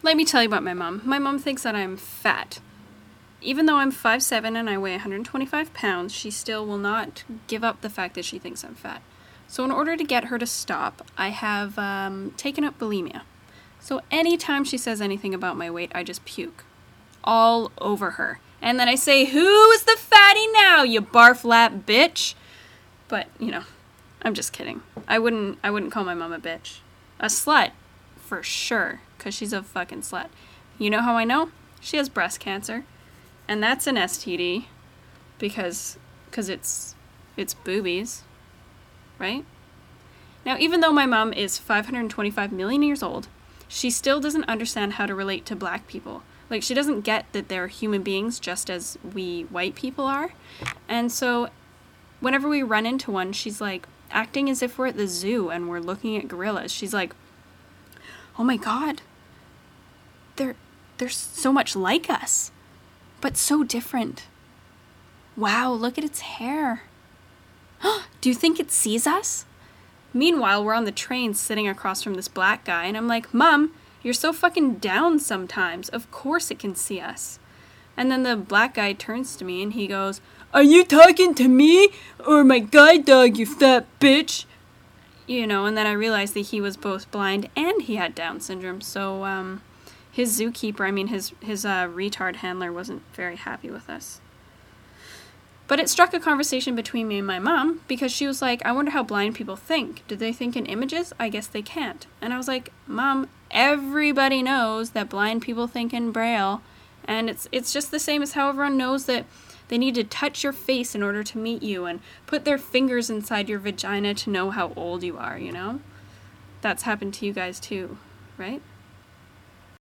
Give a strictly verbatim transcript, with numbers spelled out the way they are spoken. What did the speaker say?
let me tell you about my mom. My mom thinks that I'm fat. Even though I'm five seven and I weigh one hundred twenty-five pounds, she still will not give up the fact that she thinks I'm fat. So in order to get her to stop, I have um, taken up bulimia. So anytime she says anything about my weight, I just puke. All over her. And then I say, who is the fatty now, you barf lap bitch? But, you know, I'm just kidding. I wouldn't I wouldn't call my mom a bitch. A slut, for sure, because she's a fucking slut. You know how I know? She has breast cancer. And that's an S T D because cause it's it's boobies, right? Now, even though my mom is five hundred twenty-five million years old, she still doesn't understand how to relate to black people. Like, she doesn't get that they're human beings just as we white people are. And so whenever we run into one, she's like acting as if we're at the zoo and we're looking at gorillas. She's like, oh my God, they're, they're so much like us. But so different. Wow, look at its hair. Do you think it sees us? Meanwhile, we're on the train sitting across from this black guy, and I'm like, Mom, you're so fucking down sometimes. Of course it can see us. And then the black guy turns to me and he goes, are you talking to me or my guide dog, you fat bitch? You know, and then I realized that he was both blind and he had Down syndrome, so, um... his zookeeper, I mean, his his uh, retard handler wasn't very happy with us. But it struck a conversation between me and my mom, because she was like, I wonder how blind people think. Do they think in images? I guess they can't. And I was like, Mom, everybody knows that blind people think in Braille, and it's it's just the same as how everyone knows that they need to touch your face in order to meet you, and put their fingers inside your vagina to know how old you are, you know? That's happened to you guys too, right?